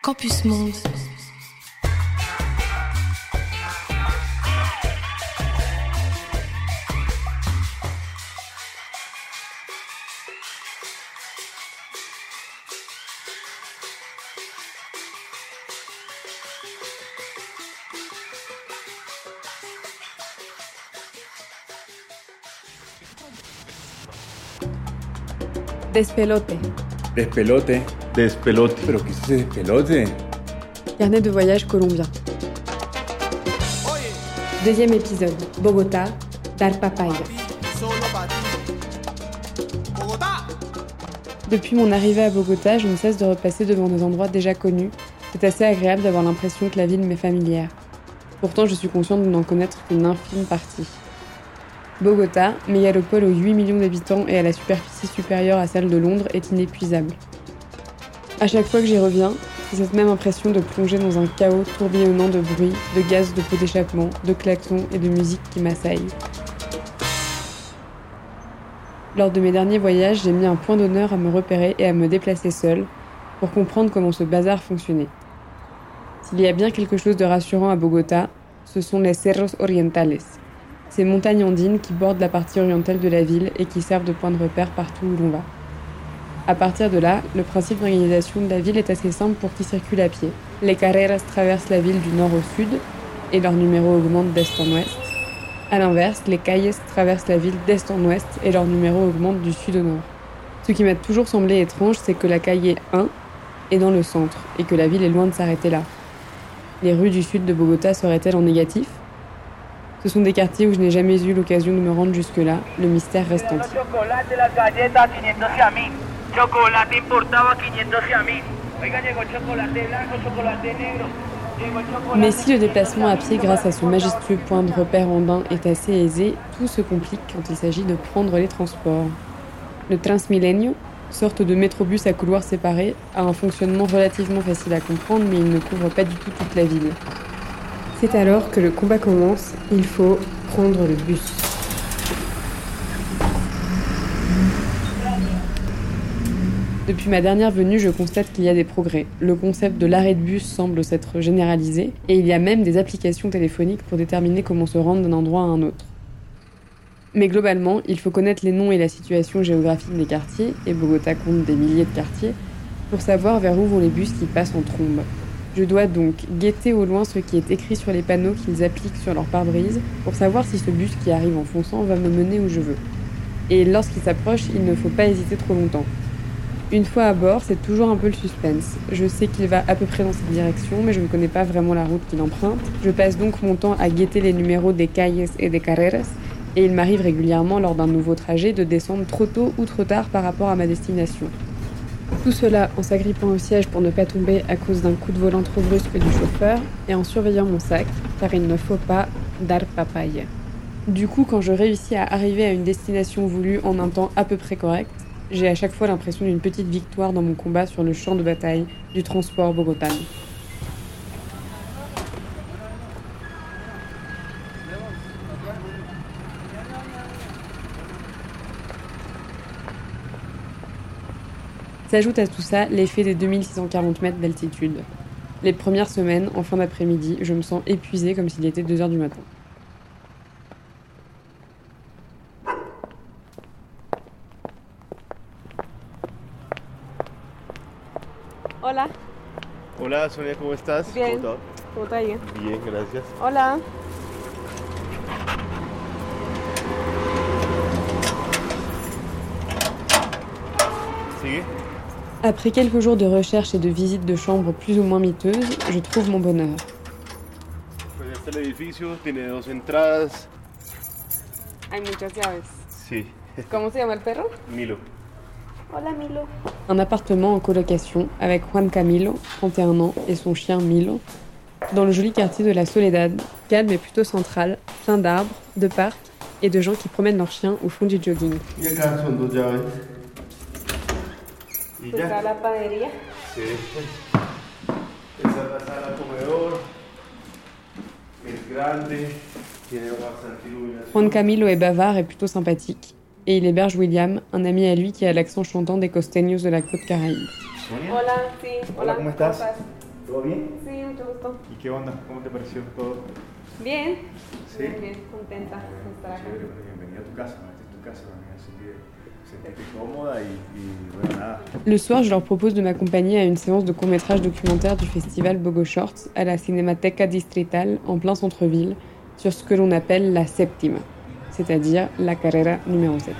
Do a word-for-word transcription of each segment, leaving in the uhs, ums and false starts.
Campus Monde. Despelote. Despelote. Despelote. ¿Pero qué es ese despelote? Carnet de voyage colombien. Deuxième épisode. Bogota, Dar Papaya. Depuis mon arrivée à Bogota, je ne cesse de repasser devant des endroits déjà connus. C'est assez agréable d'avoir l'impression que la ville m'est familière. Pourtant, je suis consciente de n'en connaître qu'une infime partie. Bogota, mégalopole aux huit millions d'habitants et à la superficie supérieure à celle de Londres, est inépuisable. À chaque fois que j'y reviens, c'est cette même impression de plonger dans un chaos tourbillonnant de bruit, de gaz de pots d'échappement, de klaxons et de musique qui m'assaillent. Lors de mes derniers voyages, j'ai mis un point d'honneur à me repérer et à me déplacer seule pour comprendre comment ce bazar fonctionnait. S'il y a bien quelque chose de rassurant à Bogota, ce sont les Cerros Orientales, ces montagnes andines qui bordent la partie orientale de la ville et qui servent de point de repère partout où l'on va. À partir de là, le principe d'organisation de la ville est assez simple pour qui circule à pied. Les carreras traversent la ville du nord au sud et leur numéro augmente d'est en ouest. A l'inverse, les calles traversent la ville d'est en ouest et leur numéro augmente du sud au nord. Ce qui m'a toujours semblé étrange, c'est que la calle un est dans le centre et que la ville est loin de s'arrêter là. Les rues du sud de Bogota seraient-elles en négatif ? Ce sont des quartiers où je n'ai jamais eu l'occasion de me rendre jusque-là, le mystère reste entier. Mais si le déplacement à pied grâce à ce majestueux point de repère andin est assez aisé, tout se complique quand il s'agit de prendre les transports. Le Transmilenio, sorte de métrobus à couloirs séparés, a un fonctionnement relativement facile à comprendre, mais il ne couvre pas du tout toute la ville. C'est alors que le combat commence, il faut prendre le bus. Depuis ma dernière venue, je constate qu'il y a des progrès. Le concept de l'arrêt de bus semble s'être généralisé, et il y a même des applications téléphoniques pour déterminer comment se rendre d'un endroit à un autre. Mais globalement, il faut connaître les noms et la situation géographique des quartiers, et Bogota compte des milliers de quartiers, pour savoir vers où vont les bus qui passent en trombe. Je dois donc guetter au loin ce qui est écrit sur les panneaux qu'ils appliquent sur leur pare-brise pour savoir si ce bus qui arrive en fonçant va me mener où je veux. Et lorsqu'il s'approche, il ne faut pas hésiter trop longtemps. Une fois à bord, c'est toujours un peu le suspense. Je sais qu'il va à peu près dans cette direction, mais je ne connais pas vraiment la route qu'il emprunte. Je passe donc mon temps à guetter les numéros des calles et des carreras, et il m'arrive régulièrement lors d'un nouveau trajet de descendre trop tôt ou trop tard par rapport à ma destination. Tout cela en s'agrippant au siège pour ne pas tomber à cause d'un coup de volant trop brusque du chauffeur et en surveillant mon sac, car il ne faut pas dar papaya. Du coup, quand je réussis à arriver à une destination voulue en un temps à peu près correct, j'ai à chaque fois l'impression d'une petite victoire dans mon combat sur le champ de bataille du transport bogotan. S'ajoute à tout ça l'effet des deux mille six cent quarante mètres d'altitude. Les premières semaines, en fin d'après-midi, je me sens épuisée comme s'il était deux heures du matin. Hola. Hola, Sonia, ¿cómo estás? Bien. ¿Cómo te va? Bien, gracias. Hola. ¿Sigue? Après quelques jours de recherche et de visites de chambres plus ou moins miteuses, je trouve mon bonheur. Pues este es el edificio, tiene dos entradas. Hay muchas llaves. Sí. Comment se llama el perro? Milo. Hola Milo. Un appartement en colocation avec Juan Camilo, trente et un ans, et son chien Milo, dans le joli quartier de la Soledad, calme et plutôt central, plein d'arbres, de parcs et de gens qui promènent leurs chiens au fond du jogging. Y acá son dos llaves. Y C'est ça la panadería? Sí. Esa es la sala comedor. Es grande. Tiene bastante iluminación. Juan Camilo est bavard et plutôt sympathique. Et il héberge William, un ami à lui qui a l'accent chantant des costeños de la côte caraïbe. Sonia. Hola, sí. Hola, ¿cómo estás? ¿Todo bien? Sí, mucho gusto. ¿Y qué onda? ¿Cómo te pareció todo? Bien. Sí. Bien, bien, contenta de estar acá. Chévere, bueno, bienvenida a tu casa, ¿no? Esta es tu casa también, así que sentirte cómoda y, y bueno, nada. Le soir, je leur propose de m'accompagner à une séance de court-métrage documentaire du festival Bogo Shorts à la Cinémateca Distrital en plein centre-ville sur ce que l'on appelle la séptima, c'est-à-dire la carrera numéro sept.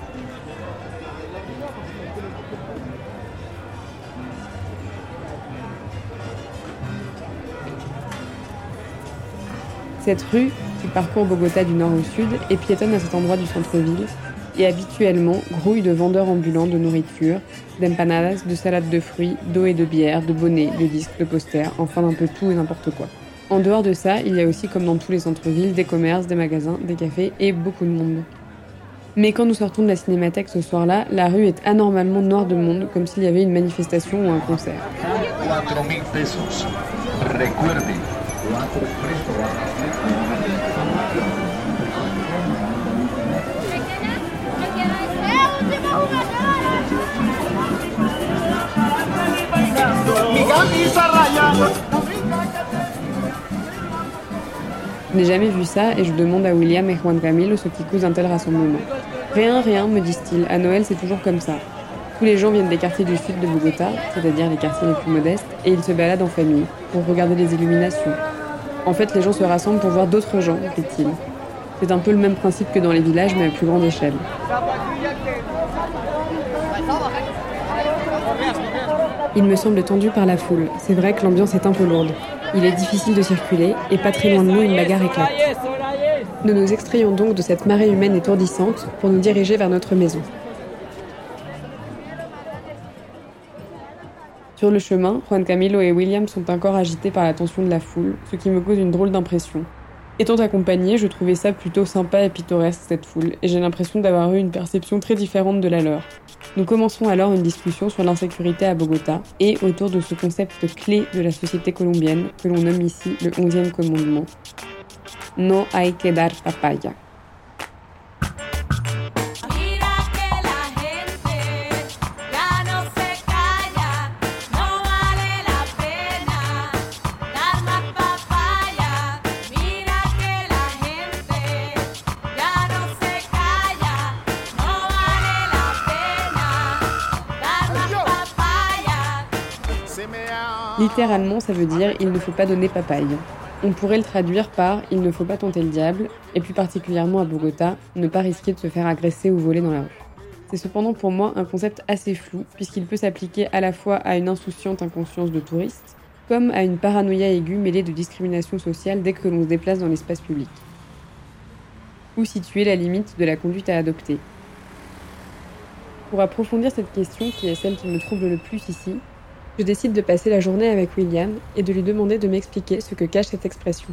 Cette rue, qui parcourt Bogota du nord au sud, est piétonne à cet endroit du centre-ville et habituellement grouille de vendeurs ambulants de nourriture, d'empanadas, de salades de fruits, d'eau et de bière, de bonnets, de disques, de posters, enfin d'un peu tout et n'importe quoi. En dehors de ça, il y a aussi, comme dans tous les centres-villes, des commerces, des magasins, des cafés et beaucoup de monde. Mais quand nous sortons de la cinémathèque ce soir-là, la rue est anormalement noire de monde, comme s'il y avait une manifestation ou un concert. cuatro mil pesos. Recuerde, cuatro Je n'ai jamais vu ça et je demande à William et Juan Camilo ce qui cause un tel rassemblement. Rien, rien, me disent-ils, à Noël c'est toujours comme ça. Tous les gens viennent des quartiers du sud de Bogota, c'est-à-dire les quartiers les plus modestes, et ils se baladent en famille, pour regarder les illuminations. En fait, les gens se rassemblent pour voir d'autres gens, dit-il. C'est un peu le même principe que dans les villages, mais à plus grande échelle. Il me semble tendu par la foule. C'est vrai que l'ambiance est un peu lourde. Il est difficile de circuler, et pas très loin de nous, une bagarre éclate. Nous nous extrayons donc de cette marée humaine étourdissante pour nous diriger vers notre maison. Sur le chemin, Juan Camilo et William sont encore agités par la tension de la foule, ce qui me cause une drôle d'impression. Étant accompagnée, je trouvais ça plutôt sympa et pittoresque, cette foule, et j'ai l'impression d'avoir eu une perception très différente de la leur. Nous commençons alors une discussion sur l'insécurité à Bogota, et autour de ce concept clé de la société colombienne, que l'on nomme ici le onzième commandement. No hay que dar papaya. Littéralement, ça veut dire « il ne faut pas donner papaye ». On pourrait le traduire par « il ne faut pas tenter le diable » et plus particulièrement à Bogota, ne pas risquer de se faire agresser ou voler dans la rue. C'est cependant pour moi un concept assez flou puisqu'il peut s'appliquer à la fois à une insouciante inconscience de touriste comme à une paranoïa aiguë mêlée de discrimination sociale dès que l'on se déplace dans l'espace public. Où situer la limite de la conduite à adopter ? Pour approfondir cette question, qui est celle qui me trouble le plus ici, je décide de passer la journée avec William et de lui demander de m'expliquer ce que cache cette expression.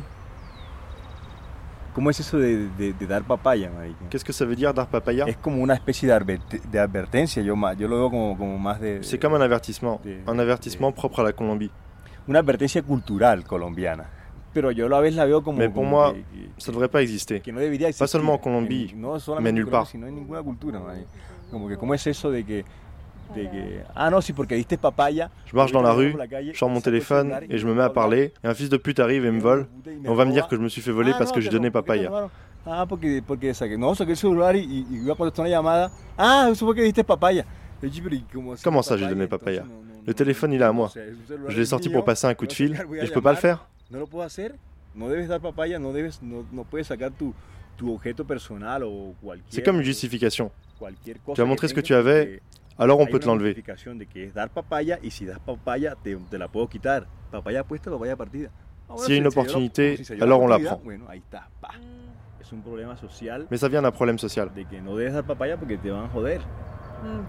¿Cómo es eso de, de, de dar papaya, marica? Qu'est-ce que ça veut dire dar papaya? Es como una especie de, advert- de advertencia, yo, ma- yo lo veo como, como más de... C'est comme un avertissement, de- un avertissement de- propre à la Colombie. Una advertencia cultural colombiana. Pero yo a la vez la veo como... Mais pour como moi, que- que- ça ne devrait pas exister. que no debería Pas existir seulement en Colombie, en- no solamente mais en nulle Colombia, part. sino en ninguna cultura, marica. Como que cómo es eso de que... De que ah non, si porque diste papaya... Je marche dans la rue, je sors mon téléphone et je me mets à parler, et un fils de pute arrive et me vole, et on va me dire que je me suis fait voler parce que j'ai donné papaya. Ah, porque, porque saqué, no, saqué el celular y, y, y iba a contestar una llamada. Ah, eso fue que diste papaya. Comment ça, j'ai donné papaya? Le téléphone, il est à moi. Je l'ai sorti pour passer un coup de fil, et je peux pas le faire? No lo puedo hacer. No debes dar papaya, no debes, no, no puedes sacar tu, tu objeto personal o cualquier. C'est comme une justification. Cualquier cosa Tu as montré ce que tengas, tu avais, porque alors on hay peut te una l'enlever. justificación de que es dar papaya y si das papaya te, te la puedo quitar. Papaya puesta, papaya partida. Ah, bueno, S'il y a une se- se dio la- opportunité, si se dio la alors on la oportunidad, prend. bueno, ahí está, pa. Es un problema social Mais ça vient d'un problème social. de que no debes dar papaya porque te van a joder. Mm.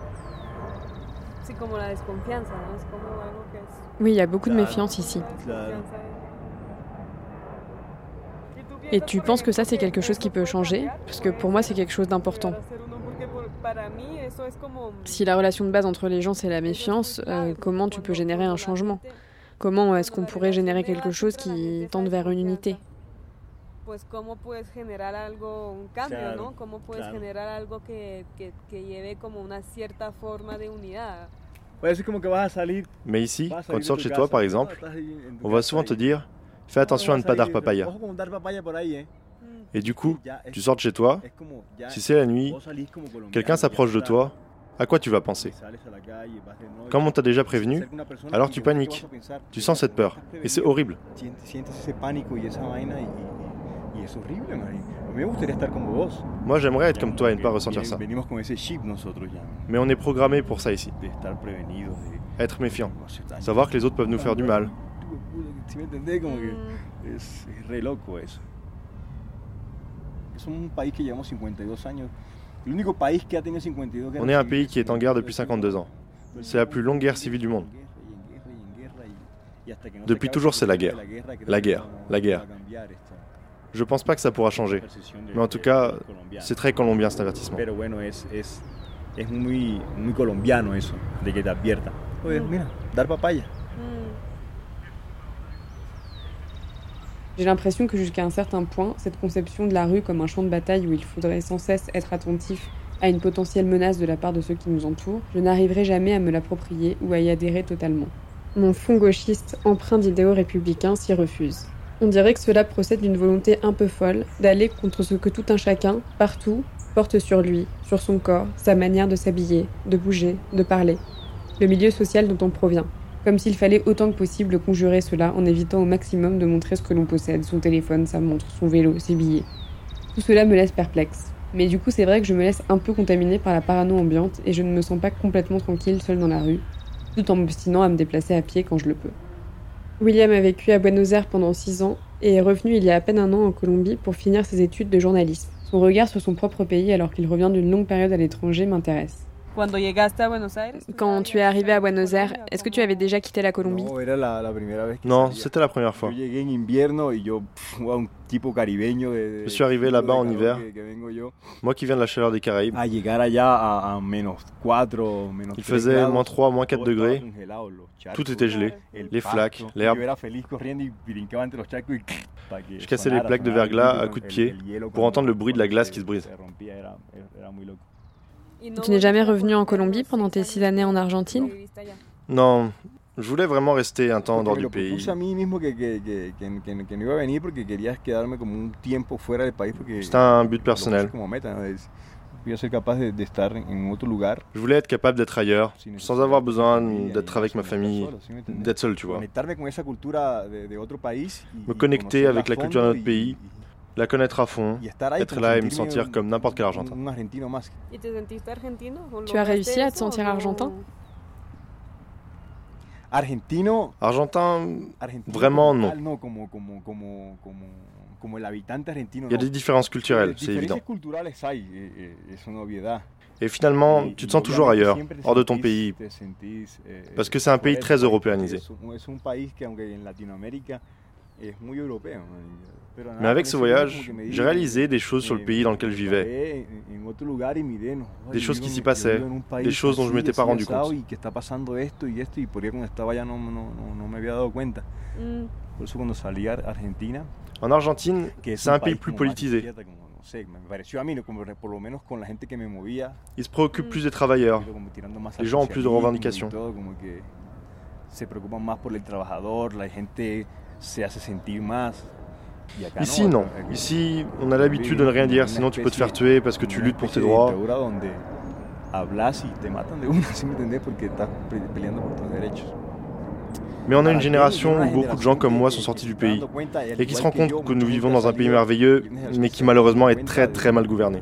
Sí, como la desconfianza, ¿no? Es como algo que es... Oui, il y a beaucoup de Claro. méfiance ici. Claro. Et tu penses que ça, c'est quelque chose qui peut changer? Parce que pour moi, c'est quelque chose d'important. Si la relation de base entre les gens, c'est la méfiance, euh, comment tu peux générer un changement? Comment est-ce qu'on pourrait générer quelque chose qui tende vers une unité? Pues cómo puedes generar algo, un cambio, Claro, ¿no? Cómo puedes claro. generar algo que, que, que lleve como una cierta forma de unidad. Mais ici, quand tu sors de chez toi par exemple, on va souvent te dire « Fais attention à ne pas dar papaya ». Et du coup, tu sors de chez toi, si c'est la nuit, quelqu'un s'approche de toi, à quoi tu vas penser? Comme on t'a déjà prévenu, alors tu paniques, tu sens cette peur, et c'est horrible. Moi j'aimerais être comme toi et ne pas ressentir ça. Mais on est programmé pour ça ici. Être méfiant, savoir que les autres peuvent nous faire du mal. On est un pays qui est en guerre depuis cinquante-deux ans. C'est la plus longue guerre civile du monde. Depuis toujours, c'est la guerre. La guerre, la guerre. Je pense pas que ça pourra changer. Mais en tout cas, c'est très colombien cet avertissement. J'ai l'impression que jusqu'à un certain point, cette conception de la rue comme un champ de bataille où il faudrait sans cesse être attentif à une potentielle menace de la part de ceux qui nous entourent, je n'arriverai jamais à me l'approprier ou à y adhérer totalement. Mon fond gauchiste, empreint d'idéaux républicains, s'y refuse. On dirait que cela procède d'une volonté un peu folle d'aller contre ce que tout un chacun, partout, porte sur lui, sur son corps, sa manière de s'habiller, de bouger, de parler. Le milieu social dont on provient. Comme s'il fallait autant que possible conjurer cela en évitant au maximum de montrer ce que l'on possède, son téléphone, sa montre, son vélo, ses billets. Tout cela me laisse perplexe. Mais du coup, c'est vrai que je me laisse un peu contaminer par la parano ambiante et je ne me sens pas complètement tranquille seule dans la rue, tout en m'obstinant à me déplacer à pied quand je le peux. William a vécu à Buenos Aires pendant six ans et est revenu il y a à peine un an en Colombie pour finir ses études de journalisme. Son regard sur son propre pays alors qu'il revient d'une longue période à l'étranger m'intéresse. Quand tu es arrivé à Buenos Aires, est-ce que tu avais déjà quitté la Colombie? Non, c'était la première fois. Je suis arrivé là-bas en hiver, moi qui viens de la chaleur des Caraïbes. Il faisait moins trois, moins quatre degrés, tout était gelé, les flaques, l'herbe. Je cassais les plaques de verglas à coups de pied pour entendre le bruit de la glace qui se brise. Tu n'es jamais revenu en Colombie pendant tes six années en Argentine? Non, je voulais vraiment rester un temps en dehors du pays. C'était un but personnel. Je voulais être capable d'être ailleurs, sans avoir besoin d'être avec ma famille, d'être seul, tu vois. Me connecter avec la culture de notre pays, la connaître à fond, être là et me sentir comme n'importe quel Argentin. Tu as réussi à te sentir argentin? Argentin, vraiment non. Il y a des différences culturelles, c'est évident. Et finalement, tu te sens toujours ailleurs, hors de ton pays, parce que c'est un pays très européanisé. Mais avec ce voyage, j'ai réalisé des choses sur le pays dans lequel je vivais, des choses qui s'y passaient, des choses dont je ne m'étais pas rendu compte. En Argentine, c'est un pays plus politisé. Ils se préoccupent plus des travailleurs, les gens ont plus de revendications. Ici, non. Ici, on a l'habitude de ne rien dire, sinon tu peux te faire tuer parce que tu luttes pour tes droits. Mais on a une génération où beaucoup de gens comme moi sont sortis du pays et qui se rendent compte que nous vivons dans un pays merveilleux, mais qui malheureusement est très très mal gouverné.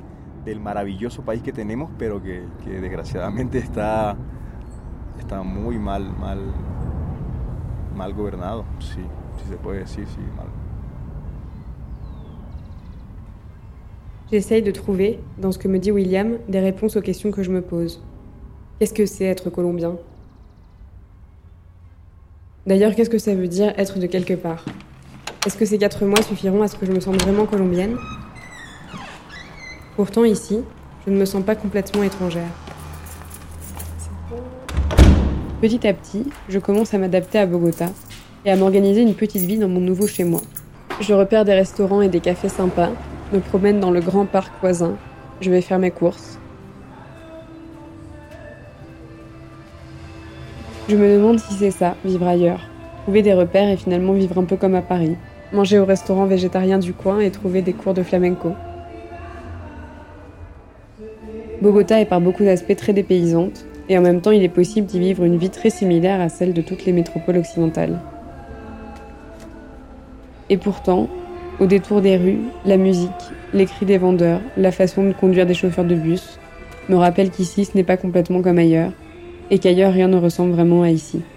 mal gobernado, sí, si se puede decir, sí, mal. J'essaye de trouver, dans ce que me dit William, des réponses aux questions que je me pose. Qu'est-ce que c'est être colombien? D'ailleurs, qu'est-ce que ça veut dire être de quelque part? Est-ce que ces quatre mois suffiront à ce que je me sente vraiment colombienne? Pourtant, ici, je ne me sens pas complètement étrangère. Petit à petit, je commence à m'adapter à Bogota et à m'organiser une petite vie dans mon nouveau chez moi. Je repère des restaurants et des cafés sympas, me promène dans le grand parc voisin, je vais faire mes courses. Je me demande si c'est ça, vivre ailleurs. Trouver des repères et finalement vivre un peu comme à Paris. Manger au restaurant végétarien du coin et trouver des cours de flamenco. Bogota est par beaucoup d'aspects très dépaysante, et en même temps il est possible d'y vivre une vie très similaire à celle de toutes les métropoles occidentales. Et pourtant, au détour des rues, la musique, les cris des vendeurs, la façon de conduire des chauffeurs de bus me rappellent qu'ici ce n'est pas complètement comme ailleurs, et qu'ailleurs rien ne ressemble vraiment à ici.